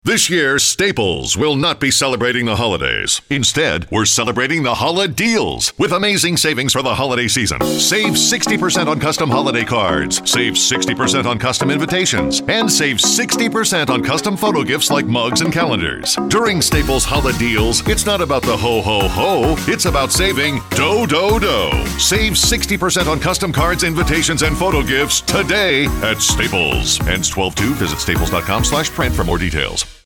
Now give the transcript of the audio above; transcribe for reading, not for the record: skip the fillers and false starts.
This year, Staples will not be celebrating the holidays. Instead, we're celebrating the holiday deals with amazing savings for the holiday season. Save 60% on custom holiday cards, save 60% on custom invitations, and save 60% on custom photo gifts like mugs and calendars. During Staples holiday deals, it's not about the ho-ho-ho, it's about saving do-do-do. Save 60% on custom cards, invitations, and photo gifts today at Staples. Ends 12/2. Visit staples.com/print for more details.